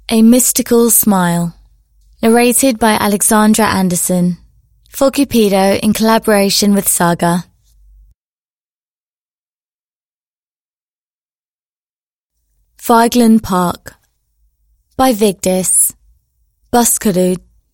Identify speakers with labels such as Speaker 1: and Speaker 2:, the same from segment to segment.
Speaker 1: A Mystical Smile. Narrated by Alexandra Anderson. For Cupido in collaboration with Saga. Vigeland Park. By Vigdis. Buskerud.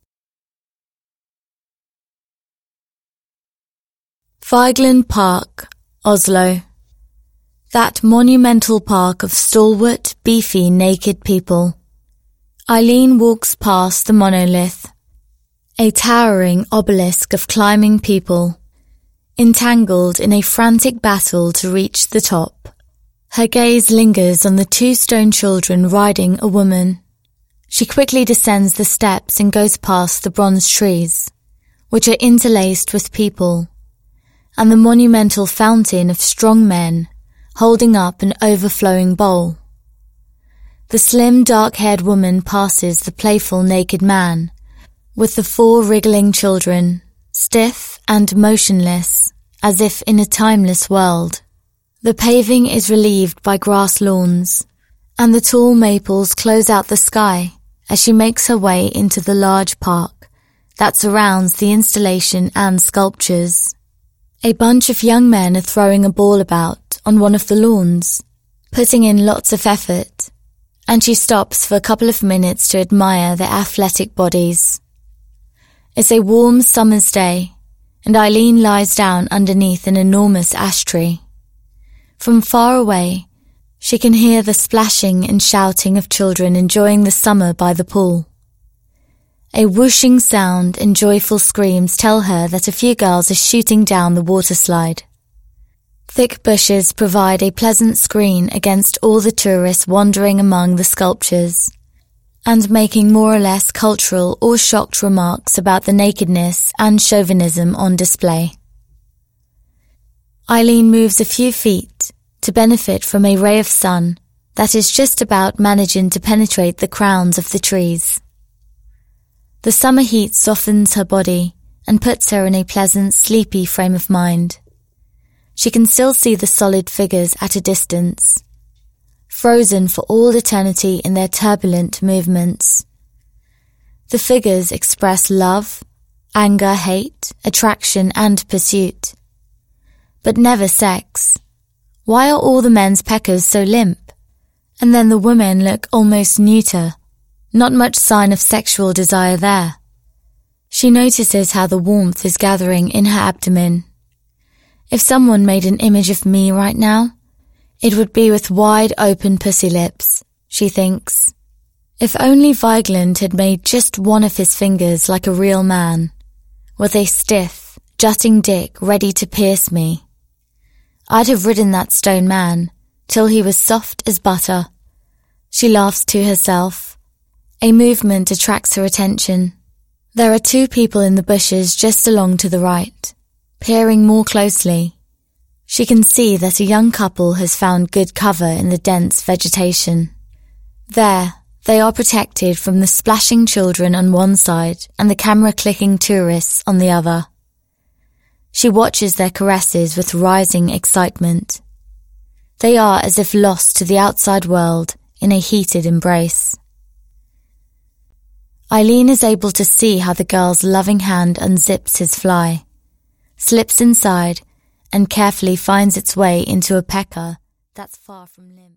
Speaker 1: Vigeland Park, Oslo. That monumental park of stalwart, beefy, naked people. Eileen walks past the monolith, a towering obelisk of climbing people, entangled in a frantic battle to reach the top. Her gaze lingers on the two stone children riding a woman. She quickly descends the steps and goes past the bronze trees, which are interlaced with people, and the monumental fountain of strong men holding up an overflowing bowl. The slim, dark-haired woman passes the playful naked man, with the four wriggling children, stiff and motionless, as if in a timeless world. The paving is relieved by grass lawns, and the tall maples close out the sky as she makes her way into the large park that surrounds the installation and sculptures. A bunch of young men are throwing a ball about on one of the lawns, putting in lots of effort, and she stops for a couple of minutes to admire their athletic bodies. It's a warm summer's day, and Eileen lies down underneath an enormous ash tree. From far away, she can hear the splashing and shouting of children enjoying the summer by the pool. A whooshing sound and joyful screams tell her that a few girls are shooting down the water slide. Thick bushes provide a pleasant screen against all the tourists wandering among the sculptures, and making more or less cultural or shocked remarks about the nakedness and chauvinism on display. Eileen moves a few feet to benefit from a ray of sun that is just about managing to penetrate the crowns of the trees. The summer heat softens her body and puts her in a pleasant, sleepy frame of mind. She can still see the solid figures at a distance, frozen for all eternity in their turbulent movements. The figures express love, anger, hate, attraction, and pursuit. But never sex. Why are all the men's peckers so limp? And then the women look almost neuter. Not much sign of sexual desire there. She notices how the warmth is gathering in her abdomen. If someone made an image of me right now, it would be with wide open pussy lips, she thinks. If only Vigeland had made just one of his fingers like a real man, with a stiff, jutting dick ready to pierce me. I'd have ridden that stone man till he was soft as butter. She laughs to herself. A movement attracts her attention. There are two people in the bushes just along to the right. Peering more closely, she can see that a young couple has found good cover in the dense vegetation. There, they are protected from the splashing children on one side and the camera-clicking tourists on the other. She watches their caresses with rising excitement. They are as if lost to the outside world in a heated embrace. Eileen is able to see how the girl's loving hand unzips his fly, slips inside, and carefully finds its way into a pecker that's far from limp.